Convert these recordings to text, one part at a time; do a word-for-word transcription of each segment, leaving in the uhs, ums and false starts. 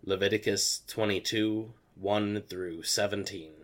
Leviticus twenty-two, one through seventeen.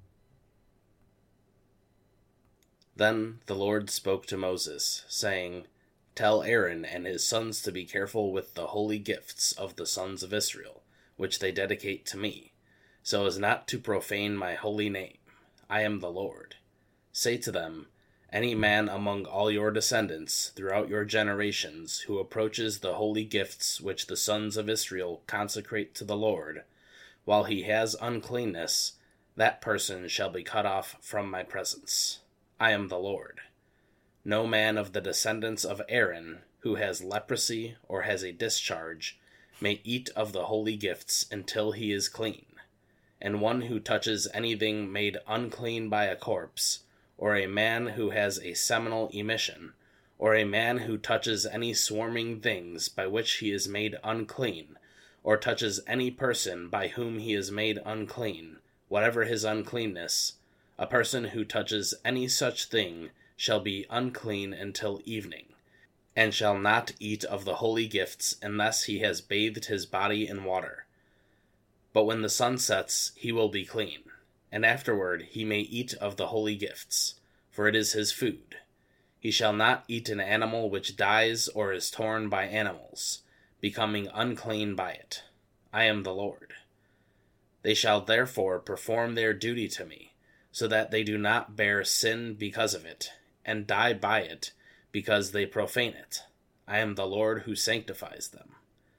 Then the Lord spoke to Moses, saying, Tell Aaron and his sons to be careful with the holy gifts of the sons of Israel, which they dedicate to me, so as not to profane my holy name. I am the Lord. Say to them, Any man among all your descendants throughout your generations who approaches the holy gifts which the sons of Israel consecrate to the Lord, while he has uncleanness, that person shall be cut off from my presence. I am the Lord. No man of the descendants of Aaron who has leprosy or has a discharge may eat of the holy gifts until he is clean. And one who touches anything made unclean by a corpse, or a man who has a seminal emission, or a man who touches any swarming things by which he is made unclean, or touches any person by whom he is made unclean, whatever his uncleanness, a person who touches any such thing shall be unclean until evening, and shall not eat of the holy gifts unless he has bathed his body in water. But when the sun sets, he will be clean, and afterward he may eat of the holy gifts, for it is his food. He shall not eat an animal which dies or is torn by animals, becoming unclean by it. I am the Lord. They shall therefore perform their duty to me, so that they do not bear sin because of it, and die by it, because they profane it. I am the Lord who sanctifies them.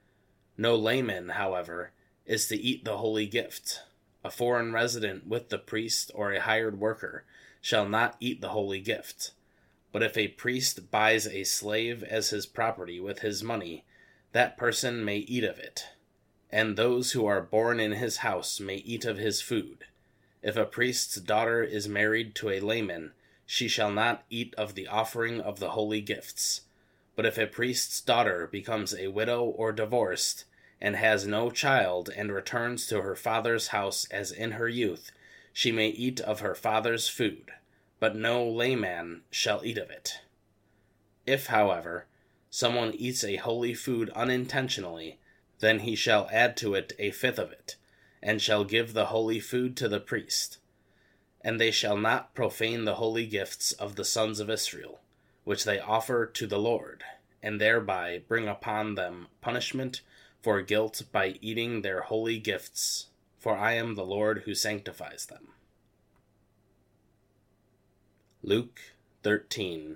No layman, however, is to eat the holy gift. A foreign resident with the priest or a hired worker shall not eat the holy gift. But if a priest buys a slave as his property with his money, that person may eat of it, and those who are born in his house may eat of his food. If a priest's daughter is married to a layman, she shall not eat of the offering of the holy gifts. But if a priest's daughter becomes a widow or divorced, and has no child, and returns to her father's house as in her youth, she may eat of her father's food, but no layman shall eat of it. If, however, someone eats a holy food unintentionally, then he shall add to it a fifth of it, and shall give the holy food to the priest. And they shall not profane the holy gifts of the sons of Israel, which they offer to the Lord, and thereby bring upon them punishment for guilt by eating their holy gifts, for I am the Lord who sanctifies them. Luke thirteen.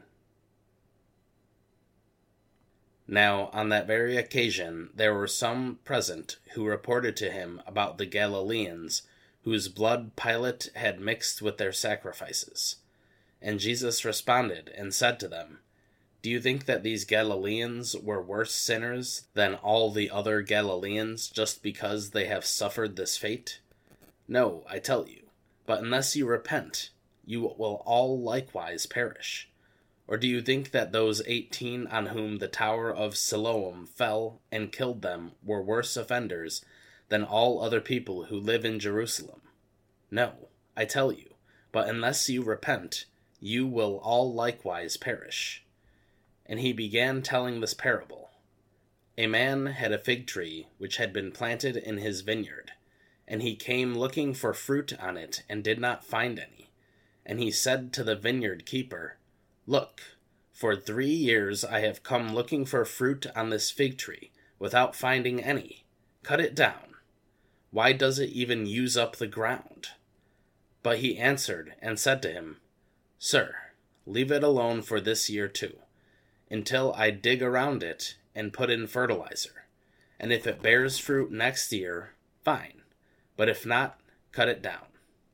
Now on that very occasion there were some present who reported to him about the Galileans, whose blood Pilate had mixed with their sacrifices. And Jesus responded and said to them, Do you think that these Galileans were worse sinners than all the other Galileans just because they have suffered this fate? No, I tell you, but unless you repent, you will all likewise perish. Or do you think that those eighteen on whom the tower of Siloam fell and killed them were worse offenders than all other people who live in Jerusalem? No, I tell you, but unless you repent, you will all likewise perish. And he began telling this parable. A man had a fig tree which had been planted in his vineyard, and he came looking for fruit on it and did not find any. And he said to the vineyard keeper, Look, for three years I have come looking for fruit on this fig tree, without finding any. Cut it down. Why does it even use up the ground? But he answered and said to him, Sir, leave it alone for this year too, until I dig around it and put in fertilizer. And if it bears fruit next year, fine. But if not, cut it down.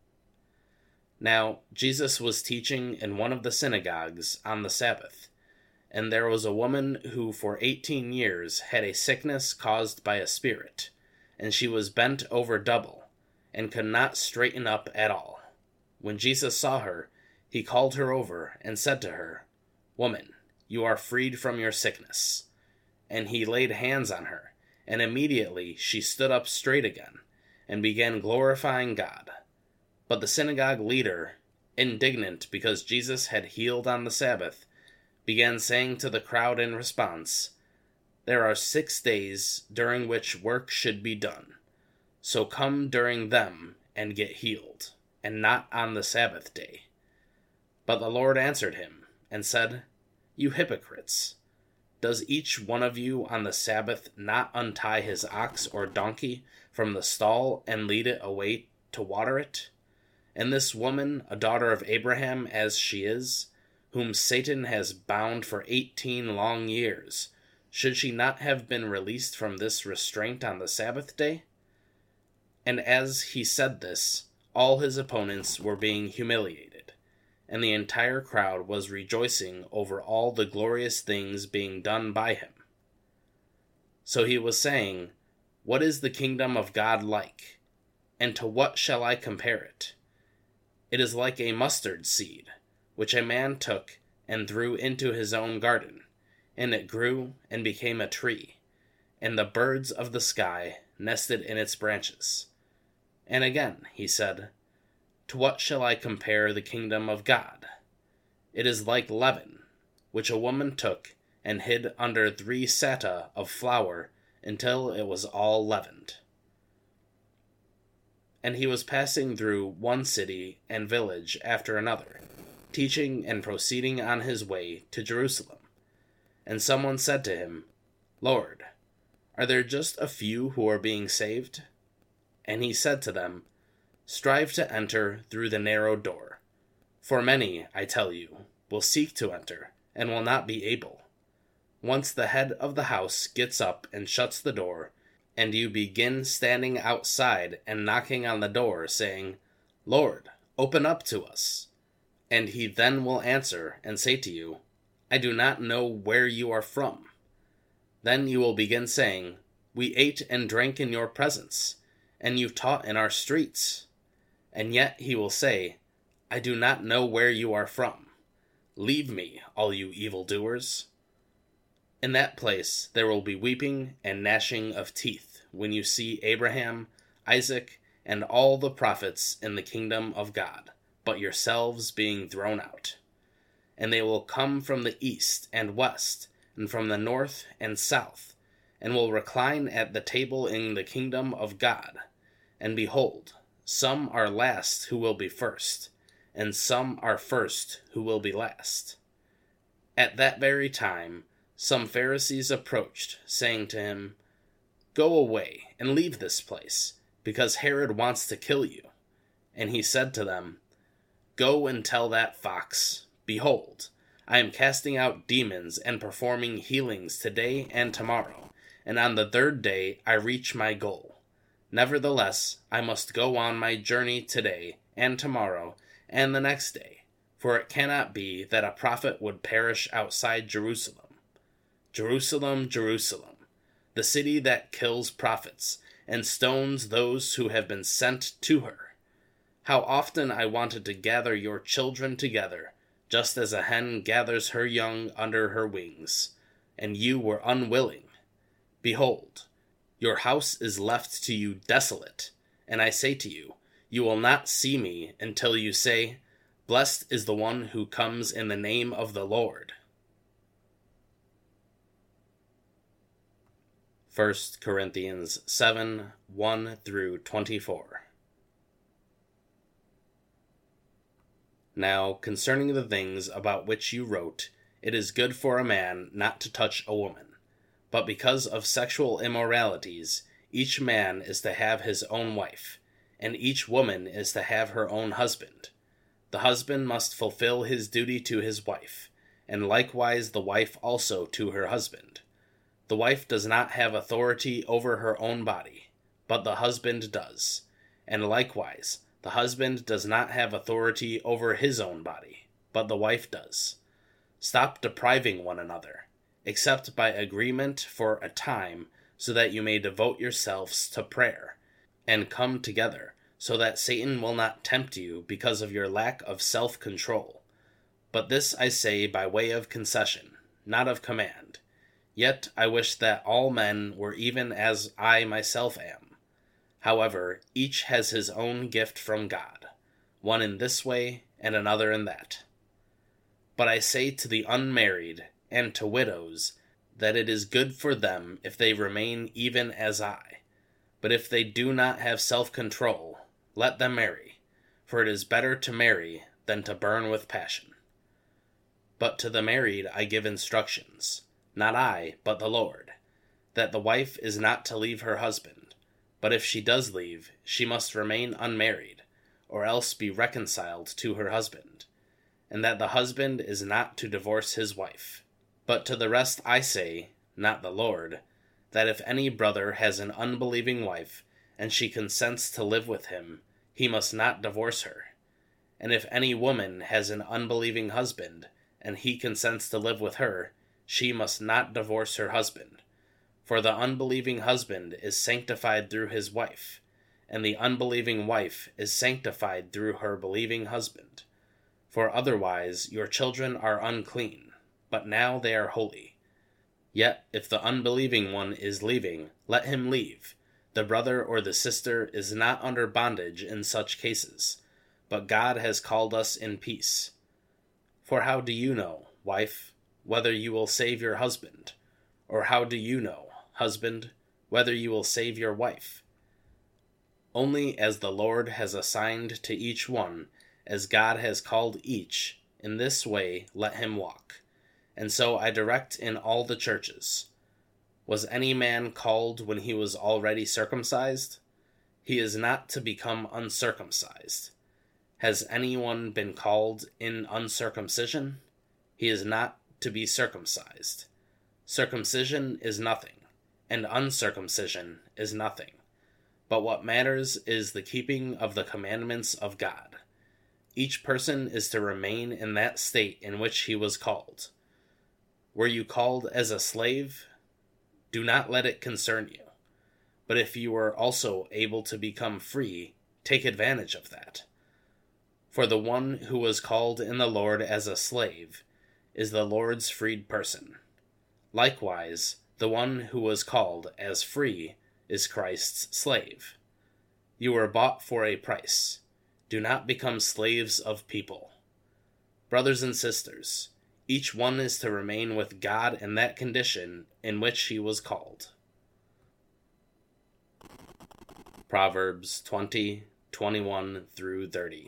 Now, Jesus was teaching in one of the synagogues on the Sabbath, and there was a woman who for eighteen years had a sickness caused by a spirit, and she was bent over double, and could not straighten up at all. When Jesus saw her, he called her over and said to her, Woman, you are freed from your sickness. And he laid hands on her, and immediately she stood up straight again, and began glorifying God. But the synagogue leader, indignant because Jesus had healed on the Sabbath, began saying to the crowd in response, There are six days during which work should be done. So come during them and get healed, and not on the Sabbath day. But the Lord answered him, and said, You hypocrites! Does each one of you on the Sabbath not untie his ox or donkey from the stall and lead it away to water it? And this woman, a daughter of Abraham as she is, whom Satan has bound for eighteen long years, should she not have been released from this restraint on the Sabbath day? And as he said this, all his opponents were being humiliated, and the entire crowd was rejoicing over all the glorious things being done by him. So he was saying, What is the kingdom of God like? And to what shall I compare it? It is like a mustard seed, which a man took and threw into his own garden, and it grew and became a tree, and the birds of the sky nested in its branches. And again he said, To what shall I compare the kingdom of God? It is like leaven, which a woman took and hid under three seah of flour until it was all leavened. And he was passing through one city and village after another, teaching and proceeding on his way to Jerusalem. And someone said to him, Lord, are there just a few who are being saved? And he said to them, Strive to enter through the narrow door. For many, I tell you, will seek to enter, and will not be able. Once the head of the house gets up and shuts the door, and you begin standing outside and knocking on the door, saying, Lord, open up to us. And he then will answer and say to you, I do not know where you are from. Then you will begin saying, We ate and drank in your presence, and you taught in our streets. And yet he will say, I do not know where you are from. Leave me, all you evildoers. In that place there will be weeping and gnashing of teeth when you see Abraham, Isaac, and all the prophets in the kingdom of God, but yourselves being thrown out. And they will come from the east and west, and from the north and south, and will recline at the table in the kingdom of God. And behold, some are last who will be first, and some are first who will be last. At that very time, some Pharisees approached, saying to him, Go away and leave this place, because Herod wants to kill you. And he said to them, Go and tell that fox, Behold, I am casting out demons and performing healings today and tomorrow, and on the third day I reach my goal. Nevertheless, I must go on my journey today and tomorrow and the next day, for it cannot be that a prophet would perish outside Jerusalem. Jerusalem, Jerusalem, the city that kills prophets and stones those who have been sent to her. How often I wanted to gather your children together, just as a hen gathers her young under her wings, and you were unwilling. Behold, your house is left to you desolate, and I say to you, you will not see me until you say, Blessed is the one who comes in the name of the Lord. First Corinthians seven, one through twenty-four. Now, concerning the things about which you wrote, it is good for a man not to touch a woman. But because of sexual immoralities, each man is to have his own wife, and each woman is to have her own husband. The husband must fulfill his duty to his wife, and likewise the wife also to her husband. The wife does not have authority over her own body, but the husband does, and likewise the husband does not have authority over his own body, but the wife does. Stop depriving one another, except by agreement for a time, so that you may devote yourselves to prayer, and come together, so that Satan will not tempt you because of your lack of self-control. But this I say by way of concession, not of command. Yet I wish that all men were even as I myself am. However, each has his own gift from God, one in this way and another in that. But I say to the unmarried and to widows that it is good for them if they remain even as I. But if they do not have self-control, let them marry, for it is better to marry than to burn with passion. But to the married I give instructions, not I, but the Lord, that the wife is not to leave her husband, but if she does leave, she must remain unmarried, or else be reconciled to her husband, and that the husband is not to divorce his wife. But to the rest I say, not the Lord, that if any brother has an unbelieving wife, and she consents to live with him, he must not divorce her. And if any woman has an unbelieving husband, and he consents to live with her, she must not divorce her husband. For the unbelieving husband is sanctified through his wife, and the unbelieving wife is sanctified through her believing husband. For otherwise your children are unclean, but now they are holy. Yet if the unbelieving one is leaving, let him leave. The brother or the sister is not under bondage in such cases, but God has called us in peace. For how do you know, wife, whether you will save your husband? Or how do you know, husband, whether you will save your wife? Only as the Lord has assigned to each one, as God has called each, in this way let him walk. And so I direct in all the churches. Was any man called when he was already circumcised? He is not to become uncircumcised. Has anyone been called in uncircumcision? He is not to be circumcised. Circumcision is nothing, and uncircumcision is nothing. But what matters is the keeping of the commandments of God. Each person is to remain in that state in which he was called. Were you called as a slave? Do not let it concern you. But if you were also able to become free, take advantage of that. For the one who was called in the Lord as a slave is the Lord's freed person. Likewise, the one who was called as free is Christ's slave. You were bought for a price. Do not become slaves of people. Brothers and sisters, each one is to remain with God in that condition in which he was called. Proverbs twenty, twenty-one through thirty.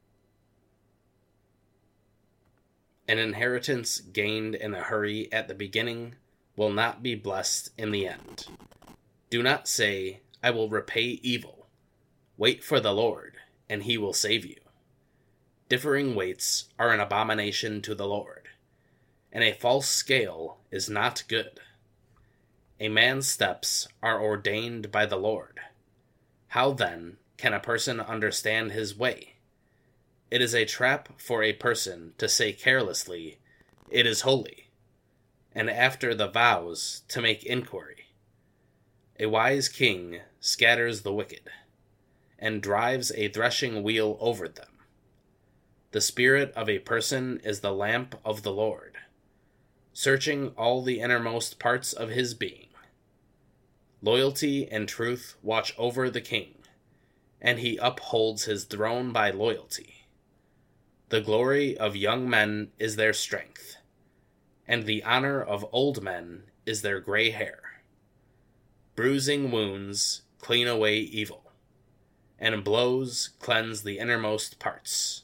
An inheritance gained in a hurry at the beginning will not be blessed in the end. Do not say, I will repay evil. Wait for the Lord, and he will save you. Differing weights are an abomination to the Lord, and a false scale is not good. A man's steps are ordained by the Lord. How then can a person understand his way? It is a trap for a person to say carelessly, it is holy, and after the vows to make inquiry. A wise king scatters the wicked, and drives a threshing wheel over them. The spirit of a person is the lamp of the Lord, searching all the innermost parts of his being. Loyalty and truth watch over the king, and he upholds his throne by loyalty. The glory of young men is their strength, and the honor of old men is their gray hair. Bruising wounds clean away evil, and blows cleanse the innermost parts.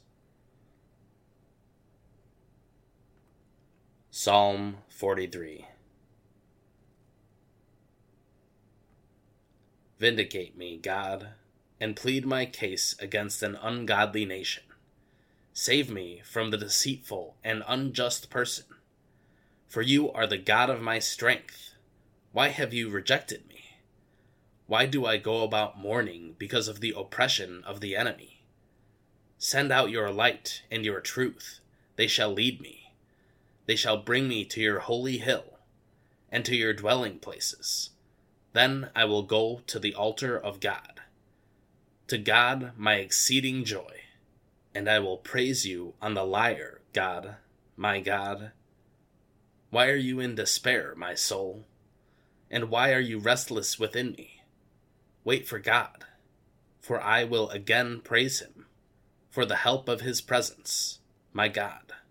Psalm forty-three. Vindicate me, God, and plead my case against an ungodly nation. Save me from the deceitful and unjust person. For you are the God of my strength. Why have you rejected me? Why do I go about mourning because of the oppression of the enemy? Send out your light and your truth. They shall lead me. They shall bring me to your holy hill and to your dwelling places. Then I will go to the altar of God, to God my exceeding joy, and I will praise you on the lyre, God, my God. Why are you in despair, my soul? And why are you restless within me? Wait for God, for I will again praise him, for the help of his presence, my God.